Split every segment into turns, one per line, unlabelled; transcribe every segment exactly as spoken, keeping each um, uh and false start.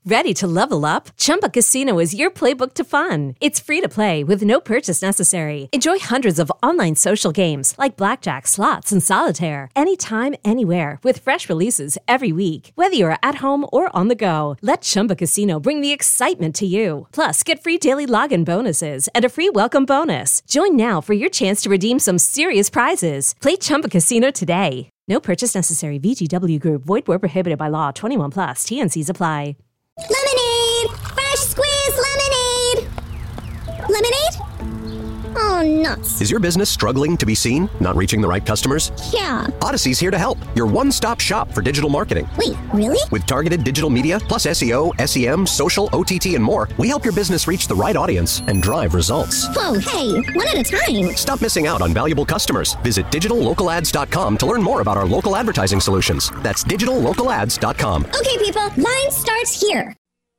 Ready to level up? Chumba Casino is your playbook to fun. It's free to play with no purchase necessary. Enjoy hundreds of online social games like blackjack, slots, and solitaire anytime, anywhere with fresh releases every week. Whether you're at home or on the go, let Chumba Casino bring the excitement to you. Plus, get free daily login bonuses and a free welcome bonus. Join now for your chance to redeem some serious prizes. Play Chumba Casino today. No purchase necessary. V G W Group. Void where prohibited by law. twenty-one plus. T N Cs apply.
Lemonade! Fresh squeezed lemonade! Lemonade? Oh, nuts.
Is your business struggling to be seen? Not reaching the right customers?
Yeah.
Odyssey's here to help. Your one-stop shop for digital marketing.
Wait, really?
With targeted digital media, plus S E O, S E M, social, O T T, and more, we help your business reach the right audience and drive results.
Whoa, hey, one at a time.
Stop missing out on valuable customers. Visit digital local ads dot com to learn more about our local advertising solutions. That's digital local ads dot com.
Okay, people, line starts here.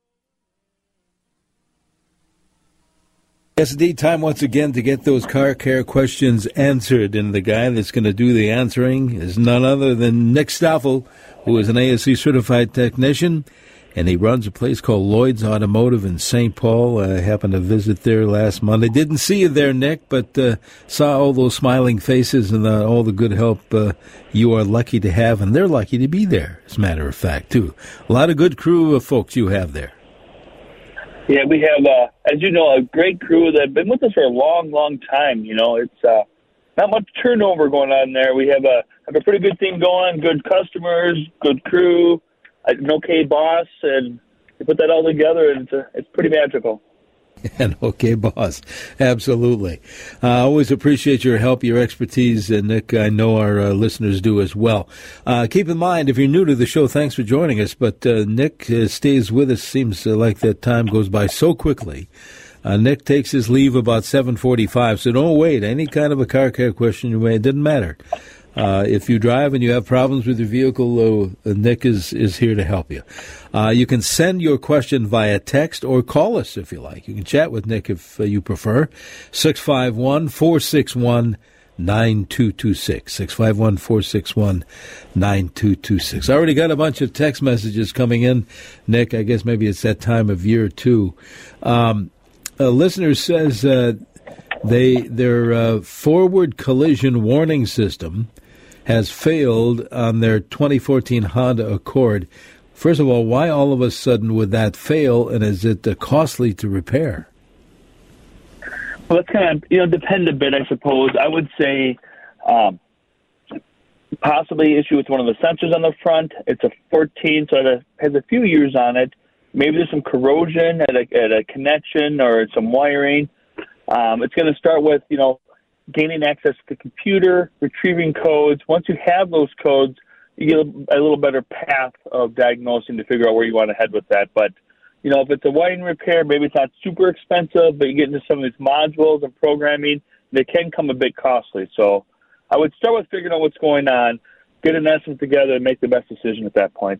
Yes, indeed, time once again to get those car care questions answered. And the guy that's going to do the answering is none other than Nick Stoffel, who is an A S E certified technician, and he runs a place called Lloyd's Automotive in Saint Paul. I happened to visit there last Monday. Didn't see you there, Nick, but uh, saw all those smiling faces and uh, all the good help uh, you are lucky to have, and they're lucky to be there, as a matter of fact, too. A lot of good crew of folks you have there.
Yeah, we have, uh, as you know, a great crew that have been with us for a long, long time. You know, it's uh, not much turnover going on there. We have a have a pretty good thing going, good customers, good crew, an okay boss, and you put that all together, and it's, a, it's pretty magical.
An okay boss. Absolutely. I uh, always appreciate your help, your expertise, and Nick, I know our uh, listeners do as well. Uh, keep in mind, if you're new to the show, thanks for joining us, but uh, Nick uh, stays with us. Seems uh, like that time goes by so quickly. Uh, Nick takes his leave about seven forty-five, so don't wait. Any kind of a car care question you may, it doesn't matter. Uh, if you drive and you have problems with your vehicle, uh, Nick is, is here to help you. Uh, you can send your question via text or call us if you like. You can chat with Nick if uh, you prefer. six five one, four six one, nine two two six. six five one, four six one, nine two two six. I already got a bunch of text messages coming in, Nick. I guess maybe it's that time of year, too. Um, a listener says uh, they their uh, forward collision warning system has failed on their twenty fourteen Honda Accord. First of all, why all of a sudden would that fail, and is it uh, costly to repair?
Well, it's kind of, you know, depend a bit, I suppose. I would say um, possibly issue with one of the sensors on the front. It's a fourteen, so it has a few years on it. Maybe there's some corrosion at a, at a connection or some wiring. Um, it's going to start with, you know, gaining access to the computer, retrieving codes. Once you have those codes, you get a, a little better path of diagnosing to figure out where you want to head with that. But, you know, if it's a wiring repair, maybe it's not super expensive, but you get into some of these modules and programming, they can come a bit costly. So I would start with figuring out what's going on, get an estimate together, and make the best decision at that point.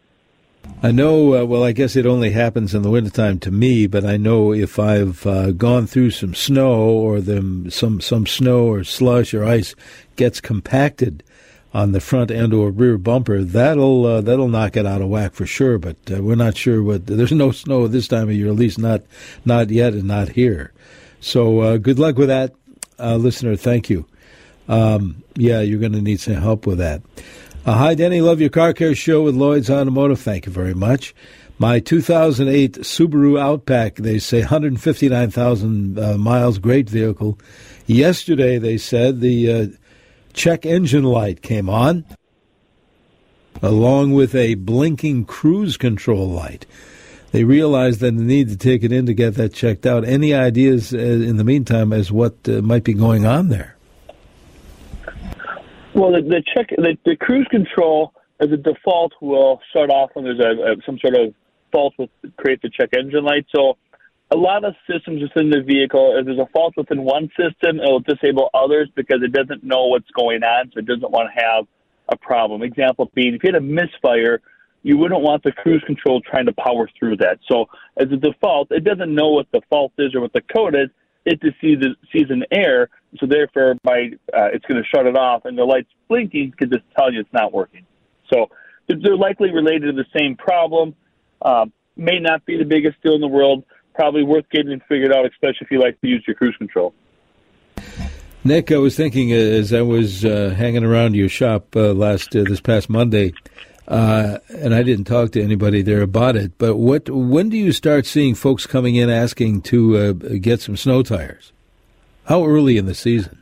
I know, uh, well, I guess it only happens in the wintertime to me, but I know if I've uh, gone through some snow or them, some, some snow or slush or ice gets compacted on the front end or rear bumper, that'll uh, that'll knock it out of whack for sure, but uh, we're not sure what, there's no snow this time of year, at least not, not yet and not here. So uh, good luck with that, uh, listener, thank you. Um, yeah, you're going to need some help with that. Uh, hi, Denny. Love your car care show with Lloyd's Automotive. Thank you very much. My two thousand eight Subaru Outback, they say one hundred fifty-nine thousand uh, miles, great vehicle. Yesterday, they said, the uh, check engine light came on, along with a blinking cruise control light. They realized that they need to take it in to get that checked out. Any ideas uh, in the meantime as what uh, might be going on there?
Well, the, the check, the, the cruise control as a default will shut off when there's a, a some sort of fault with create the check engine light. So a lot of systems within the vehicle, if there's a fault within one system, it will disable others because it doesn't know what's going on, so it doesn't want to have a problem. Example being, if you had a misfire, you wouldn't want the cruise control trying to power through that. So as a default, it doesn't know what the fault is or what the code is. It just sees, sees an error, so therefore by uh, it's going to shut it off, and the light's blinking can just tell you it's not working. So they're likely related to the same problem. Um, may not be the biggest deal in the world. Probably worth getting figured out, especially if you like to use your cruise control.
Nick, I was thinking as I was uh, hanging around your shop uh, last uh, this past Monday, uh, and I didn't talk to anybody there about it. But what when do you start seeing folks coming in asking to uh, get some snow tires? How early in the season?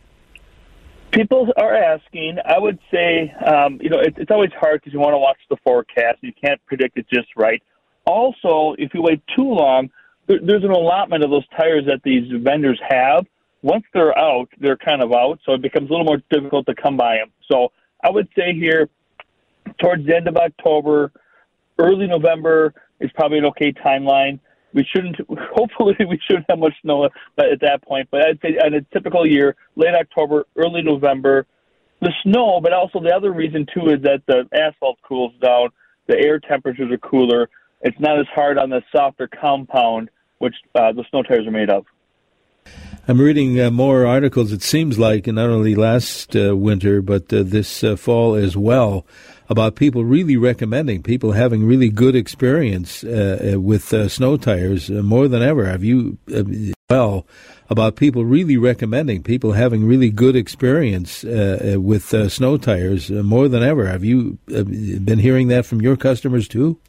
People are asking. I would say, um, you know, it, it's always hard because you want to watch the forecast. You can't predict it just right. Also, if you wait too long, there, there's an allotment of those tires that these vendors have. Once they're out, they're kind of out, so it becomes a little more difficult to come by them. So I would say here, towards the end of October, early November is probably an okay timeline. We shouldn't, hopefully we shouldn't have much snow at that point, but I'd say in a typical year, late October, early November, the snow, but also the other reason too is that the asphalt cools down, the air temperatures are cooler, it's not as hard on the softer compound, which uh, the snow tires are made of.
I'm reading uh, more articles, it seems like, not only last uh, winter, but uh, this uh, fall as well, about people really recommending, people having really good experience uh, with uh, snow tires uh, more than ever. Have you, uh, well, about people really recommending, people having really good experience uh, with uh, snow tires uh, more than ever. Have you uh, been hearing that from your customers too?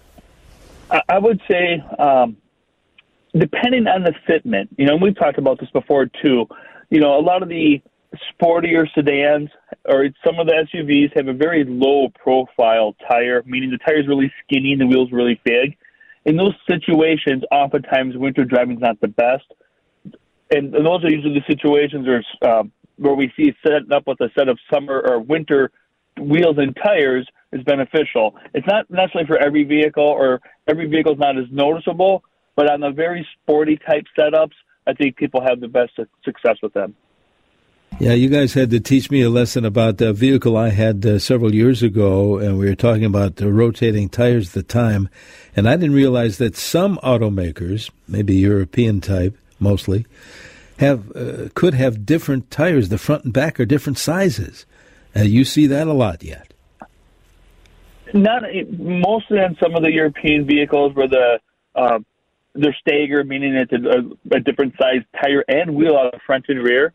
I would say, um, depending on the fitment, you know, and we've talked about this before too, you know, a lot of the sportier sedans or some of the S U Vs have a very low profile tire, meaning the tire is really skinny and the wheel's really big. In those situations, oftentimes winter driving is not the best. And, and those are usually the situations where, um, where we see setting up with a set of summer or winter wheels and tires is beneficial. It's not necessarily for every vehicle, or every vehicle is not as noticeable, but on the very sporty type setups, I think people have the best success with them.
Yeah, you guys had to teach me a lesson about a vehicle I had uh, several years ago, and we were talking about the rotating tires at the time, and I didn't realize that some automakers, maybe European type mostly, have uh, could have different tires. The front and back are different sizes. Uh, you see that a lot yet?
Not mostly on some of the European vehicles where the uh, they're staggered, meaning it's a, a different size tire and wheel out of front and rear.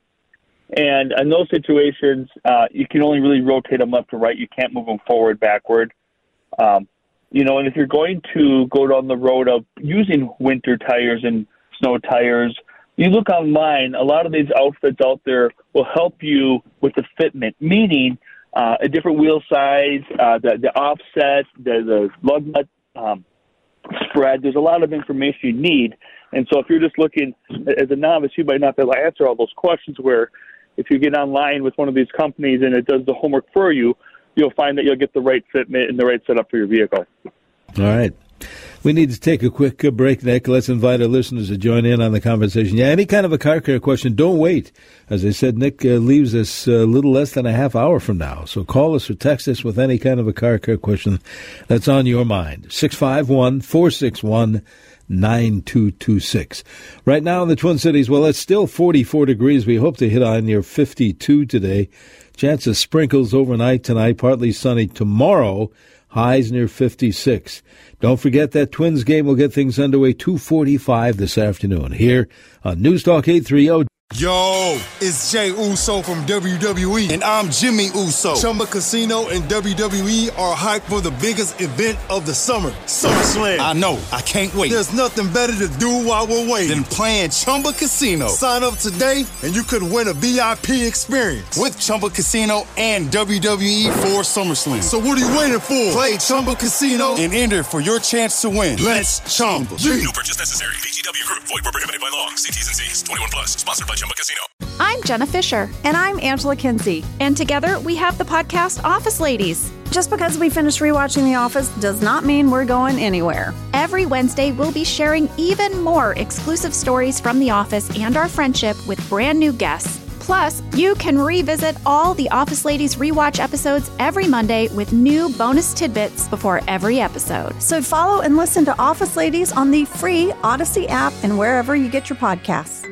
And in those situations, uh, you can only really rotate them left to right. You can't move them forward, backward. Um, you know, and if you're going to go down the road of using winter tires and snow tires, you look online, a lot of these outfits out there will help you with the fitment, meaning uh, a different wheel size, uh, the, the offset, the, the lug nut um, spread. There's a lot of information you need. And so if you're just looking as a novice, you might not be able to answer all those questions, where if you get online with one of these companies and it does the homework for you, you'll find that you'll get the right fitment and the right setup for your vehicle.
All right. We need to take a quick break, Nick. Let's invite our listeners to join in on the conversation. Yeah, any kind of a car care question, don't wait. As I said, Nick uh, leaves us a little less than a half hour from now. So call us or text us with any kind of a car care question that's on your mind. six five one, four six one, nine two two six. Right now in the Twin Cities, well, it's still forty-four degrees. We hope to hit on near fifty-two today. Chance of sprinkles overnight tonight, partly sunny tomorrow. Highs near fifty-six. Don't forget that Twins game will get things underway two forty-five this afternoon here on News Talk eight thirty.
Yo, it's Jay Uso from W W E. And I'm Jimmy Uso. Chumba Casino and W W E are hyped for the biggest event of the summer, SummerSlam. I know. I can't wait. There's nothing better to do while we're waiting than playing Chumba Casino. Sign up today and you could win a V I P experience with Chumba Casino and W W E for SummerSlam. So what are you waiting for? Play Chumba Casino and enter for your chance to win. Let's Chumba.
Yeah. No purchase necessary. V G W Group. Void where prohibited by law. See T's and C's. twenty-one plus. Sponsored by Chumba Casino.
I'm Jenna Fisher.
And I'm Angela Kinsey.
And together we have the podcast Office Ladies.
Just because we finished rewatching The Office does not mean we're going anywhere.
Every Wednesday, we'll be sharing even more exclusive stories from The Office and our friendship with brand new guests. Plus, you can revisit all the Office Ladies rewatch episodes every Monday with new bonus tidbits before every episode.
So follow and listen to Office Ladies on the free Odyssey app and wherever you get your podcasts.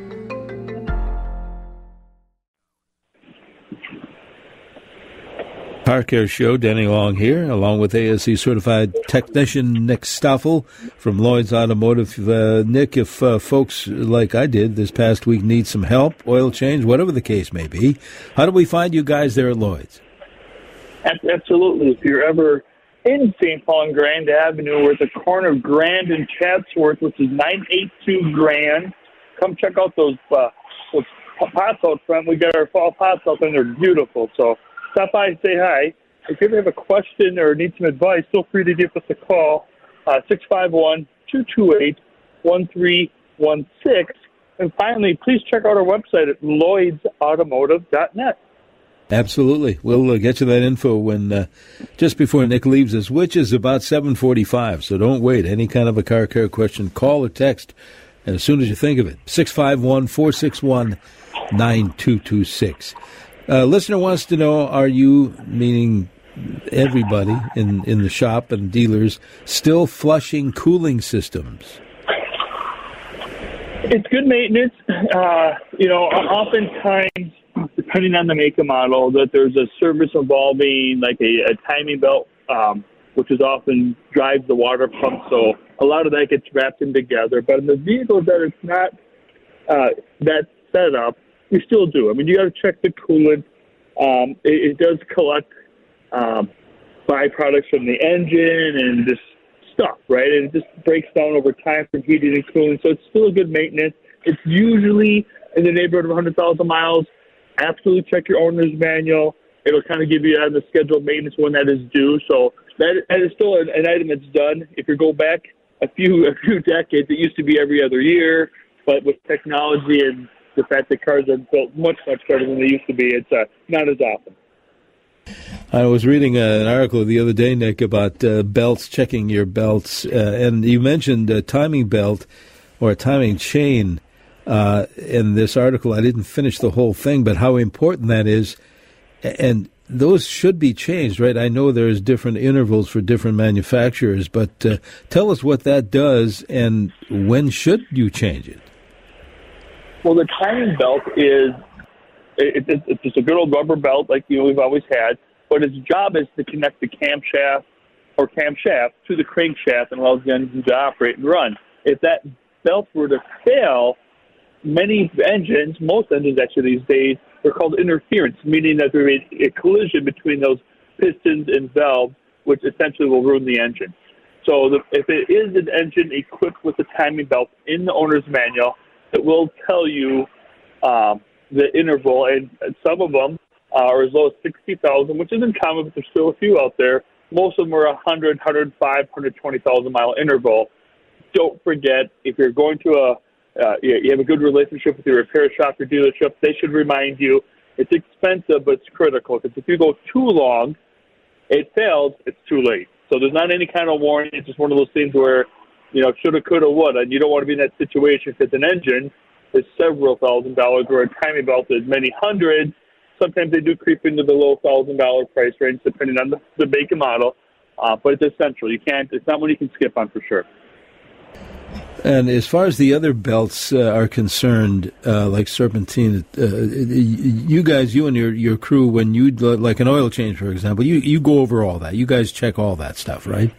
Car Care Show. Denny Long here, along with A S E certified technician Nick Stoffel from Lloyd's Automotive. Uh, Nick, if uh, folks like I did this past week need some help, oil change, whatever the case may be, how do we find you guys there at Lloyd's?
Absolutely. If you're ever in Saint Paul and Grand Avenue, we're at the corner of Grand and Chatsworth, which is nine eighty-two Grand. Come check out those, uh, those pots out front. We got our fall pots out there, and they're beautiful. So stop by and say hi. If you ever have a question or need some advice, feel free to give us a call, uh, six five one, two two eight, one three one six. And finally, please check out our website at lloyds automotive dot net.
Absolutely. We'll uh, get you that info when uh, just before Nick leaves us, which is about seven forty-five. So don't wait. Any kind of a car care question, call or text as soon as you think of it. six five one, four six one, nine two two six. Uh, listener wants to know, are you, meaning everybody in, in the shop and dealers, still flushing cooling systems?
It's good maintenance. Uh, you know, oftentimes, depending on the make and model, that there's a service involving like a, a timing belt, um, which is often drives the water pump. So a lot of that gets wrapped in together. But in the vehicles that it's not uh, that set up, we still do. I mean, you got to check the coolant. Um, it, it does collect um, byproducts from the engine and this stuff, right? And it just breaks down over time from heating and cooling. So it's still a good maintenance. It's usually in the neighborhood of one hundred thousand miles. Absolutely check your owner's manual. It'll kind of give you on the scheduled maintenance when that is due. So that, that is still an, an item that's done. If you go back a few a few decades, it used to be every other year. But with technology and the fact that cars are built much, much better than they used to be, it's uh, not as often.
I was reading uh, an article the other day, Nick, about uh, belts, checking your belts, uh, and you mentioned a timing belt or a timing chain uh, in this article. I didn't finish the whole thing, but how important that is, and those should be changed, right? I know there's different intervals for different manufacturers, but uh, tell us what that does and when should you change it?
Well, the timing belt is it, it, it's just a good old rubber belt like you know, we've always had, but its job is to connect the camshaft or camshaft to the crankshaft and allows the engine to operate and run. If that belt were to fail, many engines, most engines actually these days, are called interference, meaning that there is a collision between those pistons and valves, which essentially will ruin the engine. So the, if it is an engine equipped with a timing belt in the owner's manual, it will tell you um, the interval, and some of them are as low as sixty thousand, which isn't common, but there's still a few out there. Most of them are one hundred, one hundred five, one hundred twenty thousand mile interval. Don't forget, if you're going to a, uh, you have a good relationship with your repair shop or dealership, they should remind you it's expensive, but it's critical, because if you go too long, it fails, it's too late. So there's not any kind of warning. It's just one of those things where, you know, shoulda, coulda, woulda, and you don't want to be in that situation because an engine is several thousand dollars, or a timing belt is many hundreds. Sometimes they do creep into the low thousand dollar price range, depending on the, the make and model. Uh, but it's essential. You can't. It's not one you can skip on for sure.
And as far as the other belts uh, are concerned, uh, like Serpentine, uh, you guys, you and your, your crew, when you like an oil change, for example, you you go over all that. You guys check all that stuff, right?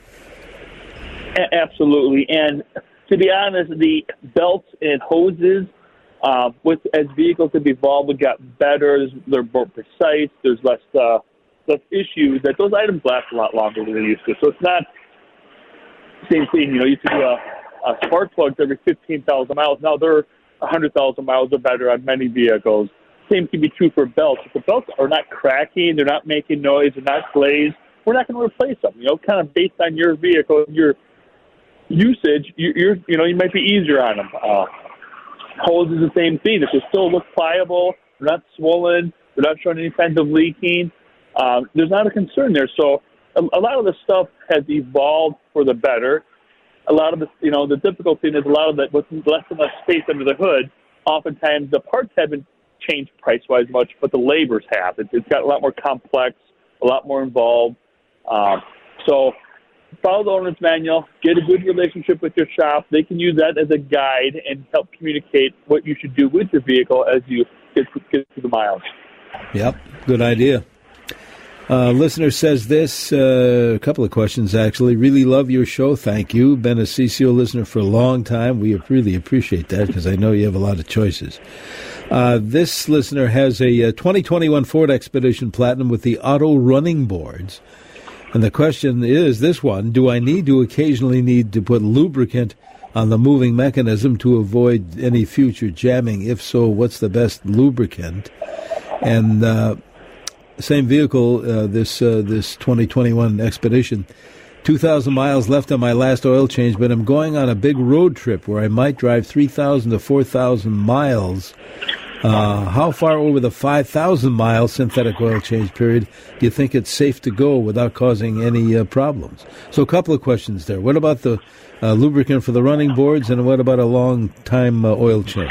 A- absolutely. And to be honest, the belts and hoses, uh, with as vehicles have evolved, have got better. They're more precise. There's less uh, less issues. That those items last a lot longer than they used to. So it's not the same thing. You know, you used to do a Uh, spark plugs every fifteen thousand miles. Now they're one hundred thousand miles or better on many vehicles. Same can be true for belts. If the belts are not cracking, they're not making noise, they're not glazed, we're not going to replace them. You know, kind of based on your vehicle, your usage, you, you're, you know, you might be easier on them. Uh, hose is the same thing. If they still look pliable, they're not swollen, they're not showing any signs of leaking, uh, there's not a concern there. So a, a lot of the stuff has evolved for the better. A lot of the, you know, the difficult thing is a lot of that with less and less space under the hood. Oftentimes the parts haven't changed price-wise much, but the labors have. It, it's got a lot more complex, a lot more involved. Um, so follow the owner's manual, get a good relationship with your shop. They can use that as a guide and help communicate what you should do with your vehicle as you get, get through the miles.
Yep, good idea. Uh, listener says this, uh, a couple of questions actually. Really love your show. Thank you. Been a C C O listener for a long time. We really appreciate that because I know you have a lot of choices. Uh, this listener has a, a twenty twenty-one Ford Expedition Platinum with the auto running boards. And the question is this one, do I need to occasionally need to put lubricant on the moving mechanism to avoid any future jamming? If so, what's the best lubricant? And uh, same vehicle, uh, this uh, this twenty twenty-one Expedition, two thousand miles left on my last oil change, but I'm going on a big road trip where I might drive three thousand to four thousand miles. Uh, how far over the five thousand mile synthetic oil change period do you think it's safe to go without causing any uh, problems? So a couple of questions there. What about the uh, lubricant for the running boards, and what about a long time uh, oil change?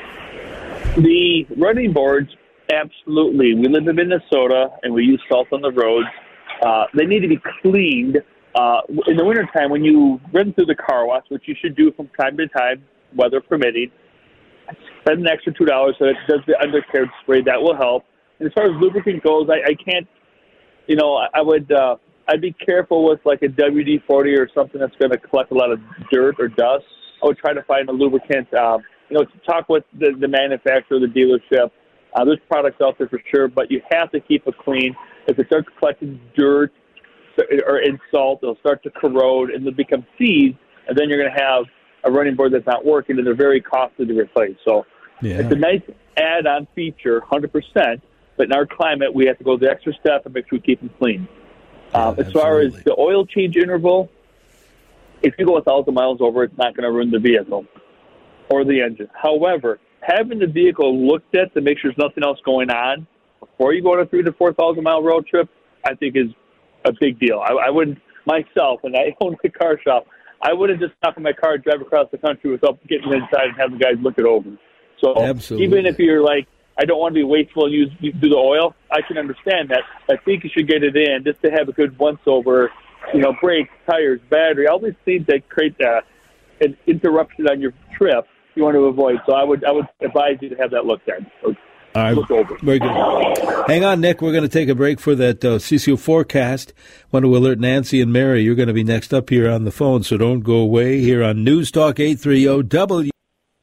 The running boards, absolutely. We live in Minnesota, and we use salt on the roads. Uh, they need to be cleaned. Uh, in the wintertime, when you run through the car wash, which you should do from time to time, weather permitting, spend an extra two dollars so it does the undercarriage spray. That will help. And as far as lubricant goes, I, I can't, you know, I, I would, uh, I'd be careful with like a W D forty or something that's going to collect a lot of dirt or dust. I would try to find a lubricant, uh, you know, to talk with the, the manufacturer, the dealership. Uh, there's products out there for sure, but you have to keep it clean. If it starts collecting dirt or in salt, it'll start to corrode and they'll become seeds, and then you're going to have a running board that's not working, and they're very costly to replace. So yeah. It's a nice add-on feature, one hundred percent, but in our climate, we have to go the extra step and make sure we keep them clean. Yeah, um, as far as the oil change interval, if you go one thousand miles over, it's not going to ruin the vehicle or the engine. However, having the vehicle looked at to make sure there's nothing else going on before you go on a three to four thousand mile road trip, I think is a big deal. I, I wouldn't myself, and I own a car shop, I wouldn't just stop in my car and drive across the country without getting inside and having the guys look it over. So Absolutely. Even if you're like, I don't want to be wasteful and use do the oil, I can understand that. I think you should get it in just to have a good once-over, you know, brakes, tires, battery, all these things that create uh, an interruption on your trip you want to avoid. So I would I would advise you to have that looked at. Or
All right.
look over.
Very good. Hang on, Nick. We're going to take a break for that uh, C C O forecast. Want to alert Nancy and Mary. You're going to be next up here on the phone, so don't go away here on News Talk eight thirty W.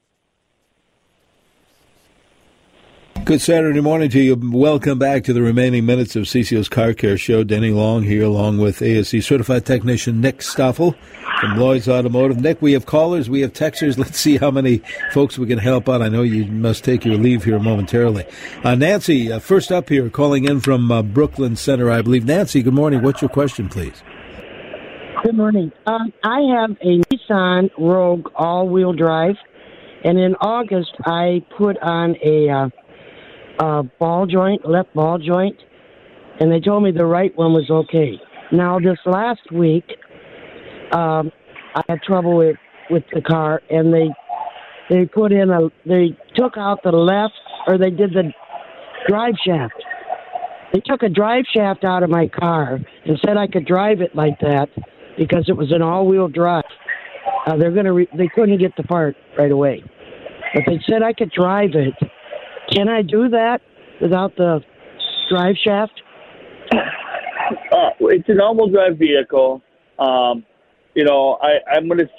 Good Saturday morning to you. Welcome back to the remaining minutes of C C O's Car Care Show. Denny Long here along with A S C certified technician Nick Stoffel from Lloyd's Automotive. Nick, we have callers, we have texters. Let's see how many folks we can help out. I know you must take your leave here momentarily. Uh, Nancy, uh, first up here, calling in from uh, Brooklyn Center, I believe. Nancy, good morning. What's your question, please?
Good morning. Um, I have a Nissan Rogue all-wheel drive, and in August I put on a uh, uh, ball joint, left ball joint, and they told me the right one was okay. Now, this last week, um, I had trouble with, with the car, and they they put in a they took out the left, or they did the drive shaft. They took a drive shaft out of my car and said I could drive it like that because it was an all-wheel drive. Uh, they're gonna re- they couldn't get the part right away, but they said I could drive it. Can I do that without the drive shaft?
Uh, it's an all-wheel drive vehicle. Um, you know, I, I'm going to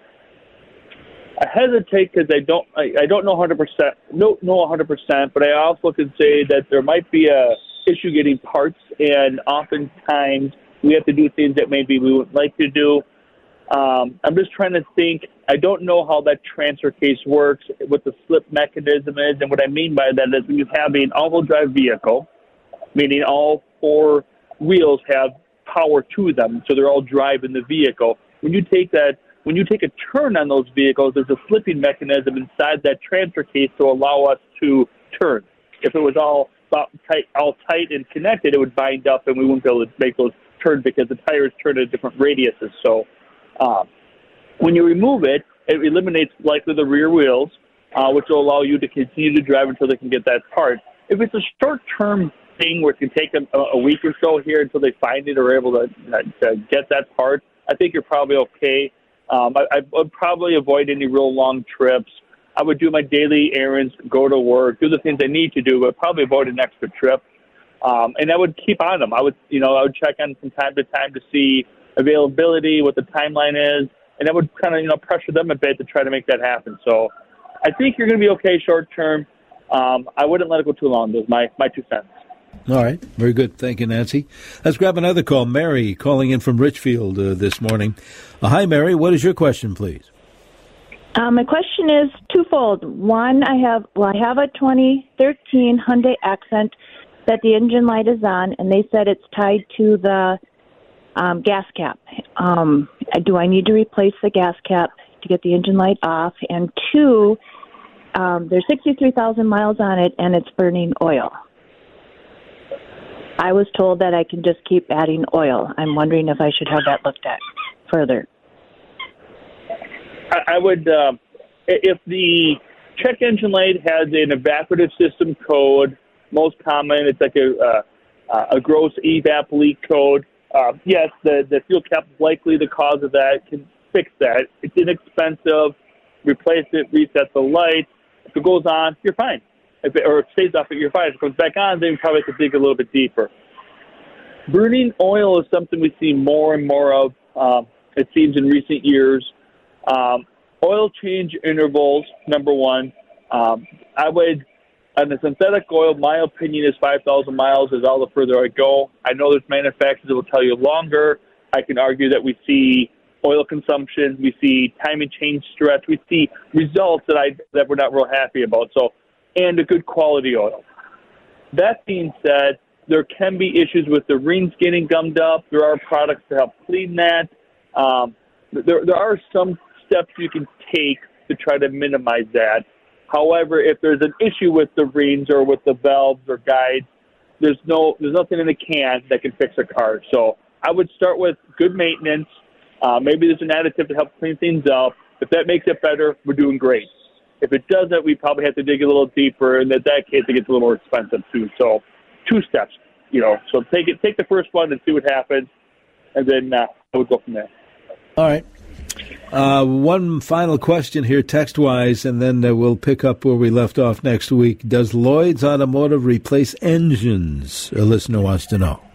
I hesitate because I don't I, I don't know one hundred percent, no, no one hundred percent, but I also can say that there might be a issue getting parts, and oftentimes we have to do things that maybe we would like to do. Um, I'm just trying to think. I don't know how that transfer case works, what the slip mechanism is, and what I mean by that is when you have an all-wheel drive vehicle, meaning all four wheels have power to them, so they're all driving the vehicle. When you take that, when you take a turn on those vehicles, there's a slipping mechanism inside that transfer case to allow us to turn. If it was all tight, all tight and connected, it would bind up, and we wouldn't be able to make those turns because the tires turn at different radiuses. So, um, when you remove it, it eliminates likely the rear wheels, uh, which will allow you to continue to drive until they can get that part. If it's a short-term thing where it can take them a, a week or so here until they find it or are able to, uh, to get that part, I think you're probably okay. Um, I, I would probably avoid any real long trips. I would do my daily errands, go to work, do the things I need to do, but probably avoid an extra trip. Um, and I would keep on them. I would, you know, I would check on from time to time to see availability, what the timeline is, and I would kind of, you know, pressure them a bit to try to make that happen. So I think you're going to be okay short term. Um, I wouldn't let it go too long. Those my my two cents.
All right. Very good. Thank you, Nancy. Let's grab another call. Mary calling in from Richfield uh, this morning. Uh, hi, Mary. What is your question, please?
Uh, my question is twofold. One, I have well, I have a twenty thirteen Hyundai Accent that the engine light is on, and they said it's tied to the um, gas cap. Um, do I need to replace the gas cap to get the engine light off? And two, um, there's sixty-three thousand miles on it, and it's burning oil. I was told that I can just keep adding oil. I'm wondering if I should have that looked at further.
I would, uh, if the check engine light has an evaporative system code, most common, it's like a uh, a gross E V A P leak code. Uh, yes, the, the fuel cap is likely the cause of that. Can fix that. It's inexpensive. Replace it, reset the light. If it goes on, you're fine. If it, or it stays off, you're fine. If it comes back on, then you probably have to dig a little bit deeper. Burning oil is something we see more and more of, um, it seems, in recent years. Um, oil change intervals, number one. Um, I would, on the synthetic oil, my opinion is five thousand miles is all the further I go. I know there's manufacturers that will tell you longer. I can argue that we see oil consumption, we see time and change stretch, we see results that I that we're not real happy about. So, and a good quality oil. That being said, there can be issues with the rings getting gummed up. There are products to help clean that. Um, there, there are some steps you can take to try to minimize that. However, if there's an issue with the rings or with the valves or guides, there's no there's nothing in the can that can fix a car. So I would start with good maintenance. Uh, maybe there's an additive to help clean things up. If that makes it better, we're doing great. If it doesn't, we probably have to dig a little deeper, and in that case, it gets a little more expensive too. So two steps, you know. So take it, take the first one and see what happens, and then uh, I would go from there.
All right. Uh, one final question here, text-wise, and then uh, we'll pick up where we left off next week. Does Lloyd's Automotive replace engines? A listener wants to know.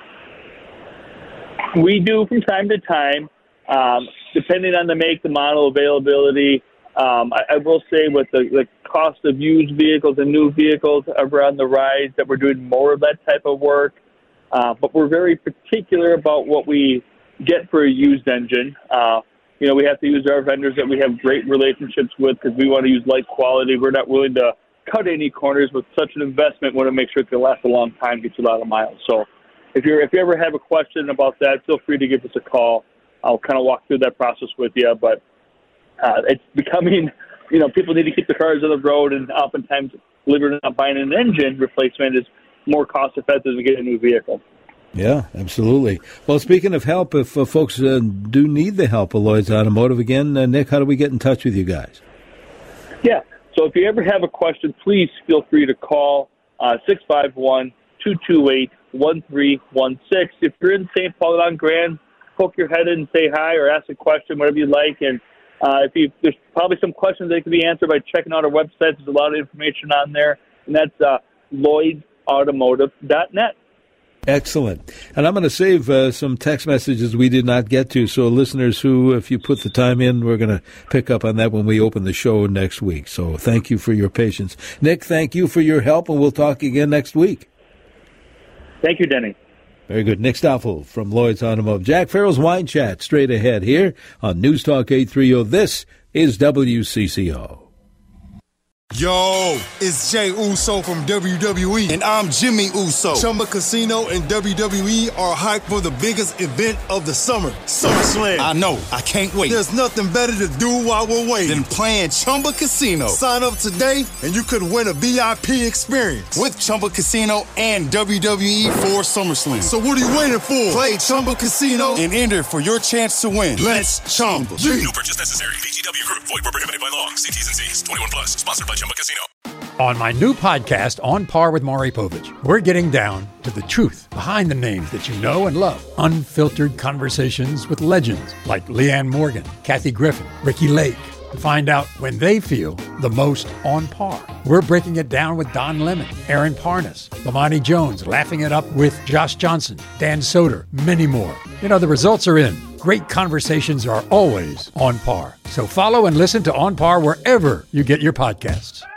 We do from time to time, um, depending on the make, the model, availability. Um, I, I will say with the, the cost of used vehicles and new vehicles ever on the rise that we're doing more of that type of work. Uh, but we're very particular about what we get for a used engine. Uh, you know, we have to use our vendors that we have great relationships with because we want to use light quality. We're not willing to cut any corners with such an investment. We want to make sure it's going to last a long time, get you a lot of miles. So if you're if you ever have a question about that, feel free to give us a call. I'll kind of walk through that process with you. But uh, it's becoming, you know, people need to keep the cars on the road, and oftentimes, believe it or not, buying an engine replacement is more cost effective than getting a new vehicle.
Yeah, absolutely. Well, speaking of help, if uh, folks uh, do need the help of Lloyd's Automotive, again, uh, Nick, how do we get in touch with you guys?
Yeah, so if you ever have a question, please feel free to call uh, six five one, two two eight, one three one six. If you're in Saint Paul on Grand, poke your head in and say hi or ask a question, whatever you like. And uh, if you, there's probably some questions that can be answered by checking out our website. There's a lot of information on there, and that's uh, lloyds automotive dot net.
Excellent. And I'm going to save uh, some text messages we did not get to. So listeners who, if you put the time in, we're going to pick up on that when we open the show next week. So thank you for your patience. Nick, thank you for your help, and we'll talk again next week.
Thank you, Denny.
Very good. Nick Stoffel from Lloyd's Automotive. Jack Farrell's Wine Chat straight ahead here on News Talk eight thirty. This is W C C O.
Yo, it's Jey Uso from W W E, and I'm Jimmy Uso. Chumba Casino and W W E are hyped for the biggest event of the summer, SummerSlam. I know, I can't wait. There's nothing better to do while we're waiting than playing Chumba Casino. Sign up today, and you could win a V I P experience with Chumba Casino and W W E for SummerSlam. So what are you waiting for? Play Chumba Casino and enter for your chance to win. Let's Chumba.
No purchase necessary. V G W Group. Void where prohibited by law. See T's and C's. twenty-one plus. Sponsored by Chumba Casino.
On my new podcast, On Par with Maury Povich, we're getting down to the truth behind the names that you know and love. Unfiltered conversations with legends like Leanne Morgan, Kathy Griffin, Ricky Lake, to find out when they feel the most on par. We're breaking it down with Don Lemon, Aaron Parnas, Lamani Jones, laughing it up with Josh Johnson, Dan Soder, many more. You know, the results are in. Great conversations are always on par. So follow and listen to On Par wherever you get your podcasts.